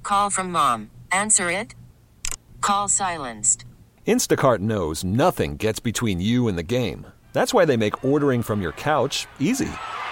Call from mom. Answer it. Call silenced. Instacart knows nothing gets between you and the game. That's why they make ordering from your couch easy.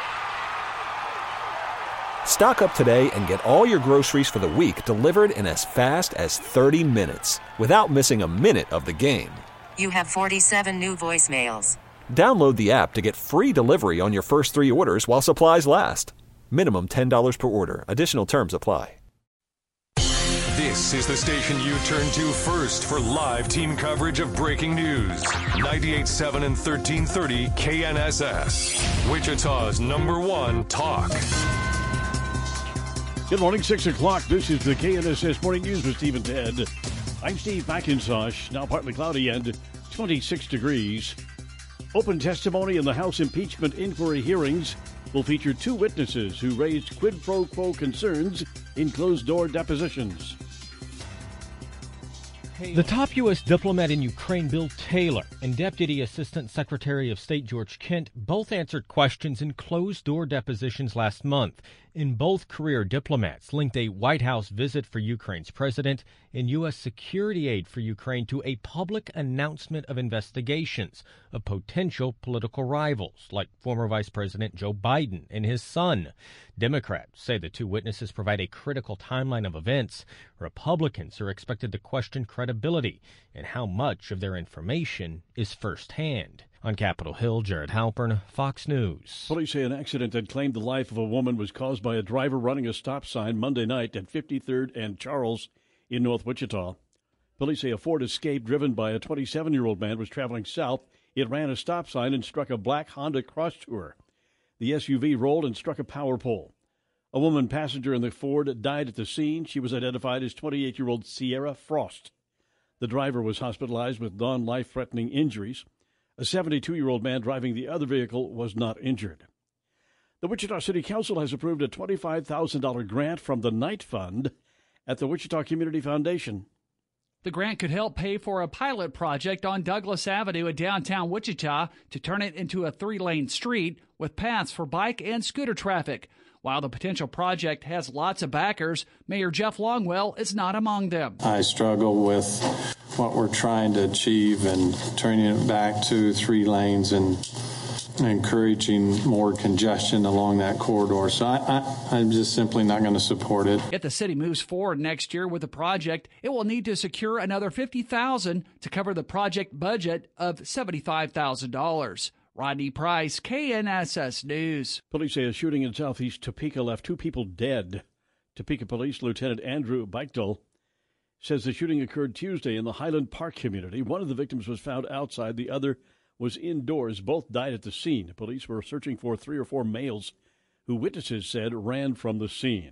Stock up today and get all your groceries for the week delivered in as fast as 30 minutes without missing a minute of the game. You have 47 new voicemails. Download the app to get free delivery on your first 3 orders while supplies last. Minimum $10 per order. Additional terms apply. This is the station you turn to first for live team coverage of breaking news. 98.7 and 1330 KNSS. Wichita's #1 talk. Good morning, 6 o'clock. This is the KNSS Morning News with Steve and Ted. I'm Steve McIntosh. Now partly cloudy and 26 degrees. Open testimony in the House impeachment inquiry hearings will feature 2 witnesses who raised quid pro quo concerns in closed-door depositions. The top U.S. diplomat in Ukraine, Bill Taylor, and Deputy Assistant Secretary of State George Kent both answered questions in closed-door depositions last month. In both, career diplomats linked a White House visit for Ukraine's president and U.S. security aid for Ukraine to a public announcement of investigations of potential political rivals, like former Vice President Joe Biden and his son. Democrats say the 2 witnesses provide a critical timeline of events. Republicans are expected to question credibility and how much of their information is firsthand. On Capitol Hill, Jared Halpern, Fox News. Police say an accident that claimed the life of a woman was caused by a driver running a stop sign Monday night at 53rd and Charles in North Wichita. Police say a Ford Escape driven by a 27-year-old man was traveling south. It ran a stop sign and struck a black Honda Crosstour. The SUV rolled and struck a power pole. A woman passenger in the Ford died at the scene. She was identified as 28-year-old Sierra Frost. The driver was hospitalized with non-life-threatening injuries. A 72-year-old man driving the other vehicle was not injured. The Wichita City Council has approved a $25,000 grant from the Knight Fund at the Wichita Community Foundation. The grant could help pay for a pilot project on Douglas Avenue in downtown Wichita to turn it into a 3-lane street with paths for bike and scooter traffic. While the potential project has lots of backers, Mayor Jeff Longwell is not among them. I struggle with what we're trying to achieve and turning it back to 3 lanes and encouraging more congestion along that corridor. So I'm just simply not going to support it. If the city moves forward next year with the project, it will need to secure another $50,000 to cover the project budget of $75,000. Rodney Price, KNSS News. Police say a shooting in southeast Topeka left 2 people dead. Topeka Police Lieutenant Andrew Beichtel says the shooting occurred Tuesday in the Highland Park community. One of the victims was found outside. The other was indoors. Both died at the scene. Police were searching for 3 or 4 males who witnesses said ran from the scene.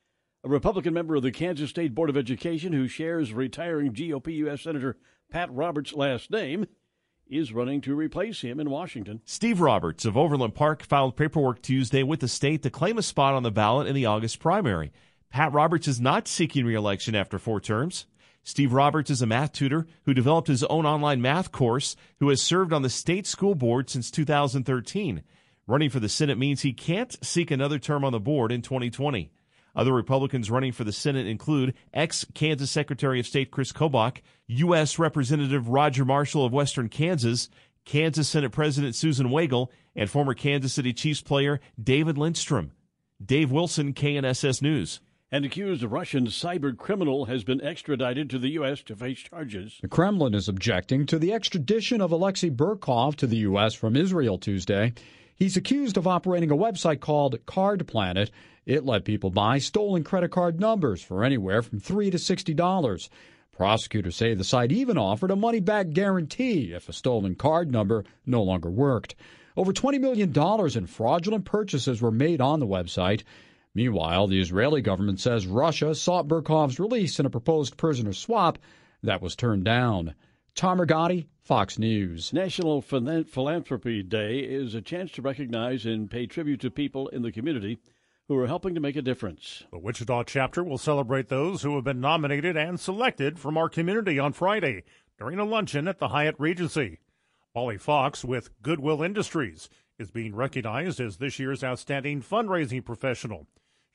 A Republican member of the Kansas State Board of Education who shares retiring GOP U.S. Senator Pat Roberts' last name is running to replace him in Washington. Steve Roberts of Overland Park filed paperwork Tuesday with the state to claim a spot on the ballot in the August primary. Pat Roberts is not seeking re-election after 4 terms. Steve Roberts is a math tutor who developed his own online math course, who has served on the state school board since 2013. Running for the Senate means he can't seek another term on the board in 2020. Other Republicans running for the Senate include ex-Kansas Secretary of State Chris Kobach, U.S. Representative Roger Marshall of Western Kansas, Kansas Senate President Susan Wagle, and former Kansas City Chiefs player David Lindstrom. Dave Wilson, KNSS News. An accused Russian cyber criminal has been extradited to the U.S. to face charges. The Kremlin is objecting to the extradition of Alexei Burkov to the U.S. from Israel Tuesday. He's accused of operating a website called Card Planet. It let people buy stolen credit card numbers for anywhere from $3 to $60. Prosecutors say the site even offered a money-back guarantee if a stolen card number no longer worked. Over $20 million in fraudulent purchases were made on the website. Meanwhile, the Israeli government says Russia sought Burkov's release in a proposed prisoner swap that was turned down. Tom Rigotti, Fox News. National Philanthropy Day is a chance to recognize and pay tribute to people in the community who are helping to make a difference. The Wichita chapter will celebrate those who have been nominated and selected from our community on Friday during a luncheon at the Hyatt Regency. Molly Fox with Goodwill Industries is being recognized as this year's outstanding fundraising professional.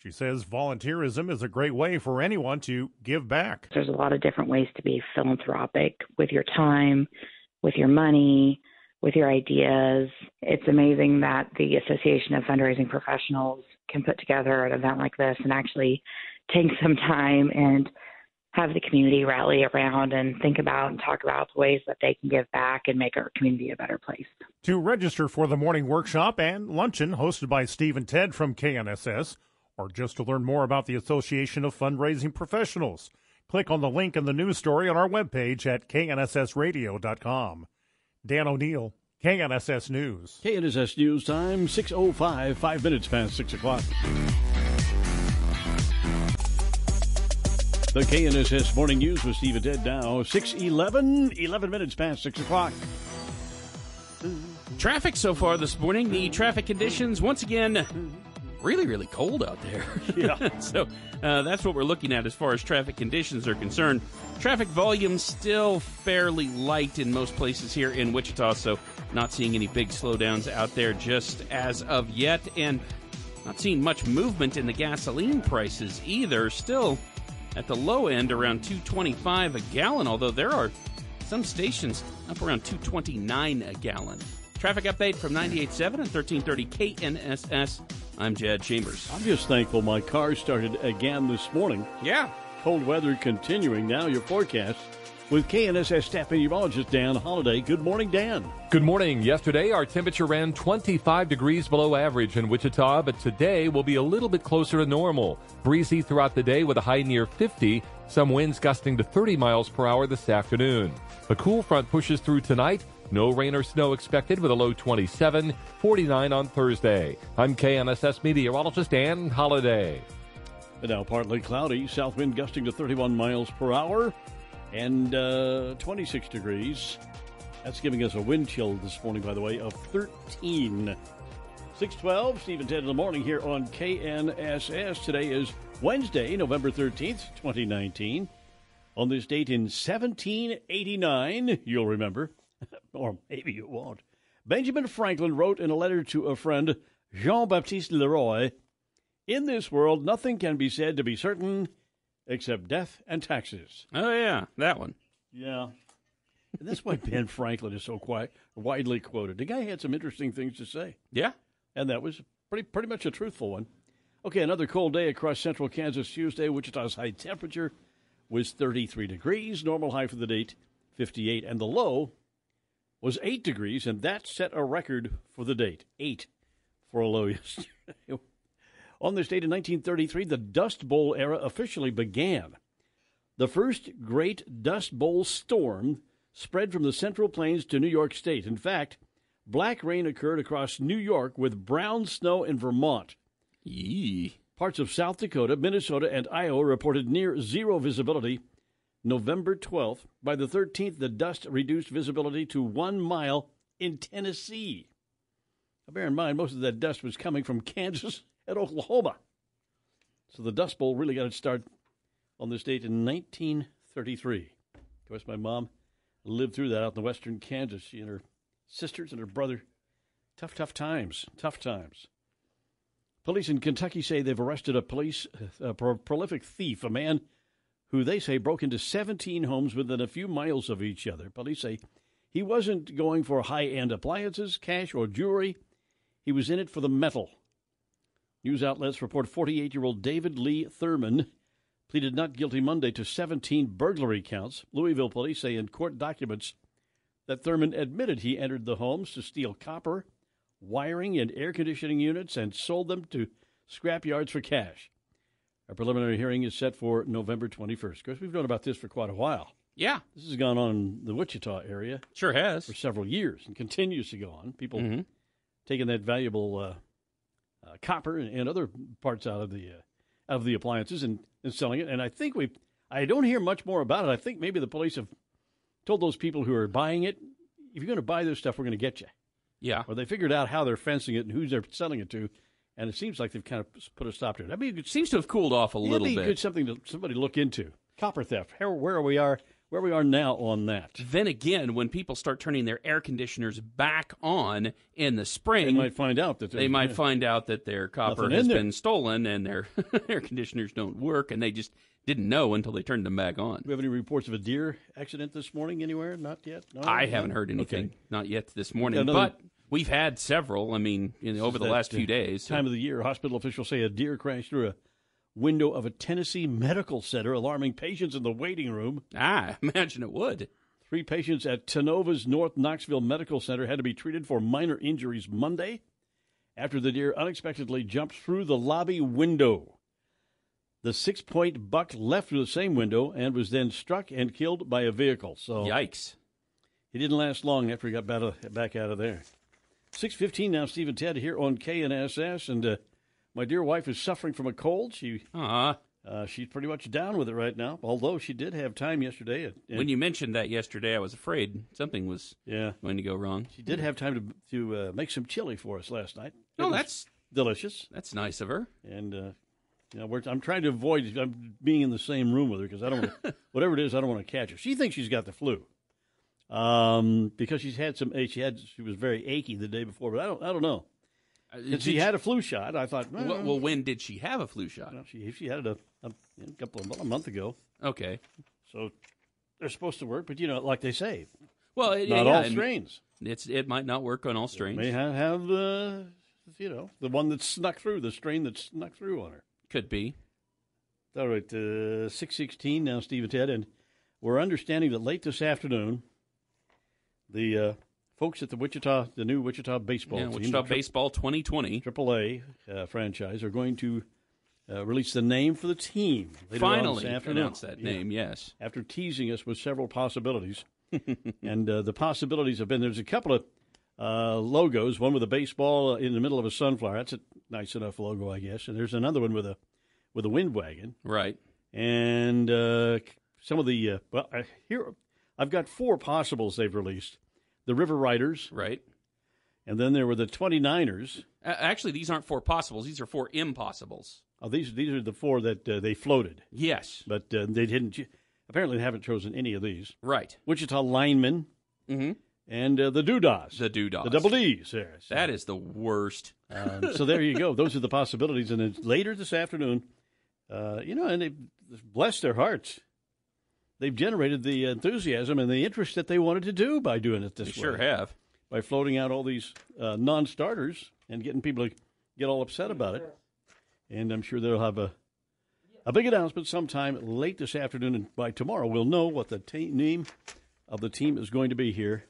She says volunteerism is a great way for anyone to give back. There's a lot of different ways to be philanthropic with your time, with your money, with your ideas. It's amazing that the Association of Fundraising Professionals can put together an event like this and actually take some time and have the community rally around and think about and talk about the ways that they can give back and make our community a better place. To register for the morning workshop and luncheon hosted by Steve and Ted from KNSS, or just to learn more about the Association of Fundraising Professionals, click on the link in the news story on our webpage at knssradio.com. Dan O'Neill, KNSS News. KNSS News time, 6:05, 5 minutes past 6 o'clock. The KNSS Morning News with Steve and Ted now, 6:11, 11 minutes past 6 o'clock. Traffic so far this morning, the traffic conditions, once again, really, really cold out there. Yeah. So that's what we're looking at as far as traffic conditions are concerned. Traffic volume still fairly light in most places here in Wichita, so not seeing any big slowdowns out there just as of yet, and not seeing much movement in the gasoline prices either. Still at the low end, around $2.25 a gallon, although there are some stations up around $2.29 a gallon. Traffic update from 98.7 and 1330 KNSS. I'm Jad Chambers. I'm just thankful my car started again this morning. Yeah. Cold weather continuing. Now your forecast with KNSS staff meteorologist Dan Holliday. Good morning, Dan. Good morning. Yesterday, our temperature ran 25 degrees below average in Wichita, but today will be a little bit closer to normal. Breezy throughout the day with a high near 50, some winds gusting to 30 miles per hour this afternoon. A cool front pushes through tonight. No rain or snow expected with a low 27, 49 on Thursday. I'm KNSS meteorologist Dan Holliday. But now partly cloudy, south wind gusting to 31 miles per hour and 26 degrees. That's giving us a wind chill this morning, by the way, of 13. 6:12, Steve and Ted in the morning here on KNSS. Today is Wednesday, November 13th, 2019. On this date in 1789, you'll remember, or maybe you won't, Benjamin Franklin wrote in a letter to a friend, Jean-Baptiste Leroy, "In this world, nothing can be said to be certain except death and taxes." Oh, yeah, that one. Yeah. And that's why Ben Franklin is so widely quoted. The guy had some interesting things to say. Yeah. And that was pretty much a truthful one. Okay, another cold day across central Kansas Tuesday. Wichita's high temperature was 33 degrees. Normal high for the date, 58. And the low was 8 degrees, and that set a record for the date. 8 for a low yesterday. On this date in 1933, the Dust Bowl era officially began. The first great Dust Bowl storm spread from the Central Plains to New York State. In fact, black rain occurred across New York with brown snow in Vermont. Yee. Parts of South Dakota, Minnesota, and Iowa reported near zero visibility November 12th. By the 13th, the dust reduced visibility to 1 mile in Tennessee. Now, bear in mind, most of that dust was coming from Kansas and Oklahoma. So the Dust Bowl really got its start on this date in 1933. Of course, my mom lived through that out in western Kansas. She and her sisters and her brother. Tough times. Police in Kentucky say they've arrested a prolific thief, a man who they say broke into 17 homes within a few miles of each other. Police say he wasn't going for high-end appliances, cash, or jewelry. He was in it for the metal. News outlets report 48-year-old David Lee Thurman pleaded not guilty Monday to 17 burglary counts. Louisville police say in court documents that Thurman admitted he entered the homes to steal copper, wiring, and air conditioning units and sold them to scrap yards for cash. A preliminary hearing is set for November 21st. Of course, we've known about this for quite a while. Yeah. This has gone on in the Wichita area. Sure has. For several years and continues to go on. People taking that valuable copper and other parts out of the appliances and selling it. And I think I don't hear much more about it. I think maybe the police have told those people who are buying it, if you're going to buy this stuff, we're going to get you. Yeah. Or they figured out how they're fencing it and who they're selling it to. And it seems like they've kind of put a stop to it. I mean, it seems to have cooled off a little bit. It'd be good something to somebody look into. Copper theft. Where we are where we are now on that. Then again, when people start turning their air conditioners back on in the spring, They might find out that their copper has been stolen and their air conditioners don't work, and they just didn't know until they turned them back on. Do we have any reports of a deer accident this morning anywhere? Not yet? No, I haven't heard anything. Okay. Not yet this morning, but we've had several, over the last few days. Time of the year, hospital officials say a deer crashed through a window of a Tennessee medical center, alarming patients in the waiting room. I imagine it would. 3 patients at Tenova's North Knoxville Medical Center had to be treated for minor injuries Monday after the deer unexpectedly jumped through the lobby window. The 6-point buck left through the same window and was then struck and killed by a vehicle. So yikes. He didn't last long after he got back out of there. 6:15 now, Steve and Ted here on KNSS, and my dear wife is suffering from a cold. She's pretty much down with it right now, although she did have time yesterday. When you mentioned that yesterday, I was afraid something was going to go wrong. She did have time to make some chili for us last night. That's delicious. That's nice of her. And I'm trying to avoid being in the same room with her because I don't want whatever it is, I don't want to catch her. She thinks she's got the flu. Because she was very achy the day before, but I don't know. She had a flu shot. I thought, well, when did she have a flu shot? She had it a month ago. Okay, so they're supposed to work, but like they say, not all strains. It might not work on all strains. May have the one that snuck through, the strain that snuck through on her. Could be. All right, 6:16 now, Steve and Ted, and we're understanding that late this afternoon, the folks at the new Wichita baseball team, Wichita Baseball 2020 AAA franchise, are going to release the name for the team. Finally announce that name, yes. After teasing us with several possibilities. And the possibilities have been, there's a couple of logos, one with a baseball in the middle of a sunflower. That's a nice enough logo, I guess. And there's another one with a wind wagon. Right. And some of the, here I've got 4 possibles they've released. The River Riders. Right. And then there were the 29ers. Actually, these aren't 4 possibles. These are 4 impossibles. Oh, these are the 4 that they floated. Yes. But they didn't. Apparently, they haven't chosen any of these. Right. Wichita Linemen. Mm-hmm. And the Doodahs. The Doodahs. The double Ds there. So, that is the worst. So there you go. Those are the possibilities. And then later this afternoon, and they bless their hearts. They've generated the enthusiasm and the interest that they wanted to do by doing it this way. They sure have. By floating out all these non-starters and getting people to get all upset about it. And I'm sure they'll have a big announcement sometime late this afternoon. And by tomorrow, we'll know what the name of the team is going to be here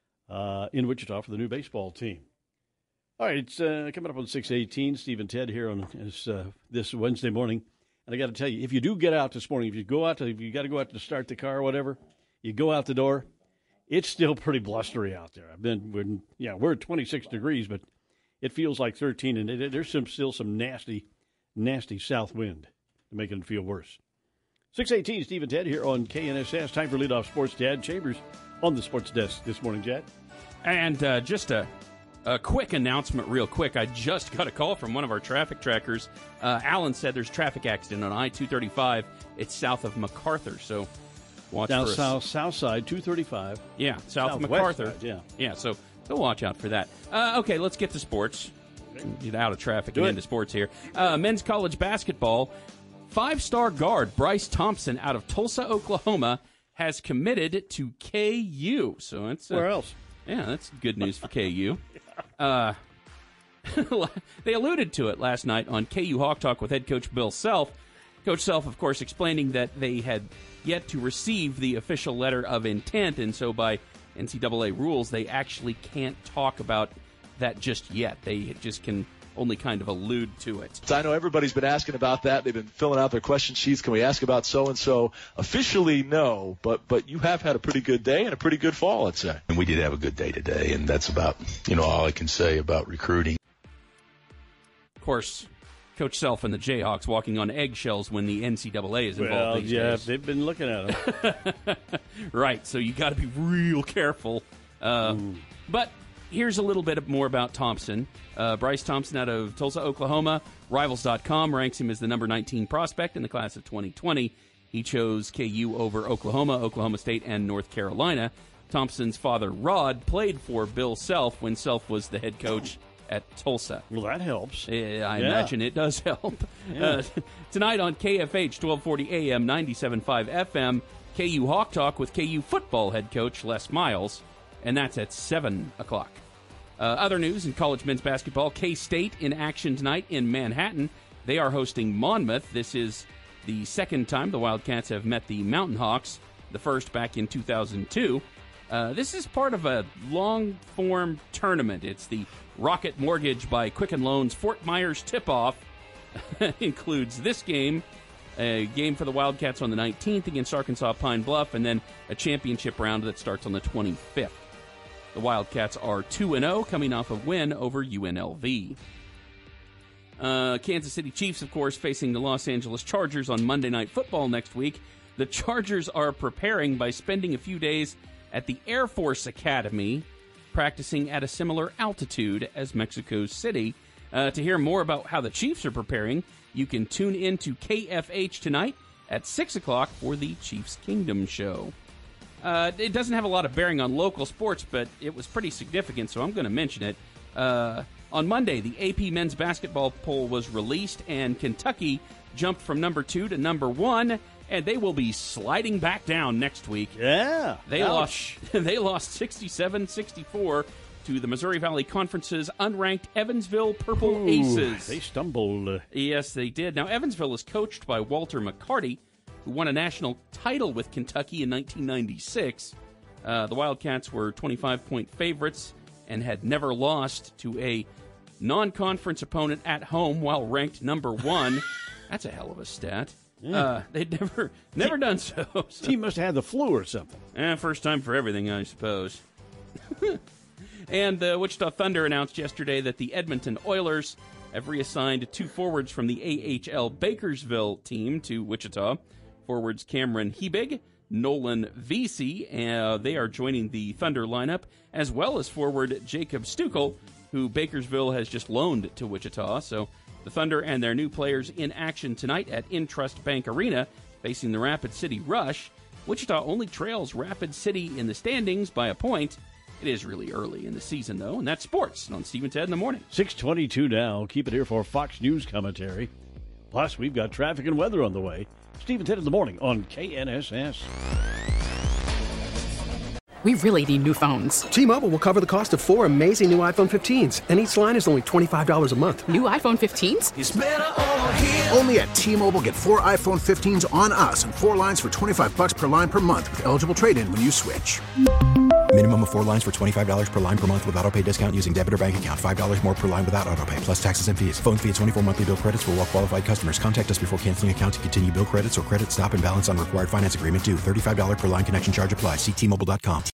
in Wichita for the new baseball team. All right, it's coming up on 6:18. Steve and Ted here on this Wednesday morning. And I got to tell you, if you do get out this morning, if you got to go out to start the car or whatever, you go out the door, it's still pretty blustery out there. We're at 26 degrees, but it feels like 13, and there's still some nasty, nasty south wind to make it feel worse. 6:18, Steve and Ted here on KNSS. Time for Leadoff Sports. Chad Chambers on the sports desk this morning, Chad. And just a quick announcement real quick. I just got a call from one of our traffic trackers. Alan said there's a traffic accident on I-235. It's south of MacArthur, so watch down for south side, 235. Yeah, south of MacArthur. Side, yeah, so watch out for that. Okay, let's get to sports. Get out of traffic and into sports here. Men's college basketball. 5-star guard Bryce Thompson out of Tulsa, Oklahoma, has committed to KU. So that's where else? Yeah, that's good news for KU. They alluded to it last night on KU Hawk Talk with head coach Bill Self. Coach Self, of course, explaining that they had yet to receive the official letter of intent, and so by NCAA rules, they actually can't talk about that just yet. They just can only kind of allude to it. I know everybody's been asking about that. They've been filling out their question sheets. Can we ask about so-and-so? Officially, no, but you have had a pretty good day and a pretty good fall, I'd say. And we did have a good day today, and that's about, all I can say about recruiting. Of course, Coach Self and the Jayhawks walking on eggshells when the NCAA is involved these days. They've been looking at them. Right, so you got to be real careful. But here's a little bit more about Thompson. Bryce Thompson out of Tulsa, Oklahoma. Rivals.com ranks him as the number 19 prospect in the class of 2020. He chose KU over Oklahoma, Oklahoma State, and North Carolina. Thompson's father, Rod, played for Bill Self when Self was the head coach at Tulsa. Well, that helps. I imagine it does help. Yeah. Tonight on KFH, 1240 AM, 97.5 FM, KU Hawk Talk with KU football head coach Les Miles, and that's at 7 o'clock. Other news in college men's basketball, K-State in action tonight in Manhattan. They are hosting Monmouth. This is the second time the Wildcats have met the Mountain Hawks, the first back in 2002. This is part of a long-form tournament. It's the Rocket Mortgage by Quicken Loans Fort Myers tip-off. Includes this game, a game for the Wildcats on the 19th against Arkansas Pine Bluff, and then a championship round that starts on the 25th. The Wildcats are 2-0, coming off a win over UNLV. Kansas City Chiefs, of course, facing the Los Angeles Chargers on Monday Night Football next week. The Chargers are preparing by spending a few days at the Air Force Academy, practicing at a similar altitude as Mexico City. To hear more about how the Chiefs are preparing, you can tune in to KFH tonight at 6 o'clock for the Chiefs Kingdom show. It doesn't have a lot of bearing on local sports, but it was pretty significant, so I'm going to mention it. On Monday, the AP men's basketball poll was released, and Kentucky jumped from number 2 to number 1, and they will be sliding back down next week. Yeah. They lost 67-64 to the Missouri Valley Conference's unranked Evansville Purple Aces. They stumbled. Yes, they did. Now, Evansville is coached by Walter McCarty, who won a national title with Kentucky in 1996. The Wildcats were 25-point favorites and had never lost to a non-conference opponent at home while ranked number 1. That's a hell of a stat. Yeah. They'd never done so. Team must have had the flu or something. First time for everything, I suppose. And the Wichita Thunder announced yesterday that the Edmonton Oilers have reassigned 2 forwards from the AHL Bakersville team to Wichita. Forwards Cameron Hebig, Nolan Vesey, they are joining the Thunder lineup, as well as forward Jacob Stuckel, who Bakersville has just loaned to Wichita. So the Thunder and their new players in action tonight at Intrust Bank Arena, facing the Rapid City Rush. Wichita only trails Rapid City in the standings by a point. It is really early in the season, though, and that's sports on Steve and Ted in the morning. 6:22 now. Keep it here for Fox News commentary. Plus, we've got traffic and weather on the way. Steve and Ted in the morning on KNSS. We really need new phones. T-Mobile will cover the cost of 4 amazing new iPhone 15s, and each line is only $25 a month. New iPhone 15s? It's better over here. Only at T-Mobile, get 4 iPhone 15s on us and 4 lines for $25 per line per month with eligible trade-in when you switch. Minimum of 4 lines for $25 per line per month with autopay discount using debit or bank account. $5 more per line without autopay, plus taxes and fees. Phone fee at 24 monthly bill credits for well-qualified customers. Contact us before canceling account to continue bill credits or credit stop and balance on required finance agreement due. $35 per line connection charge applies. See T-Mobile.com.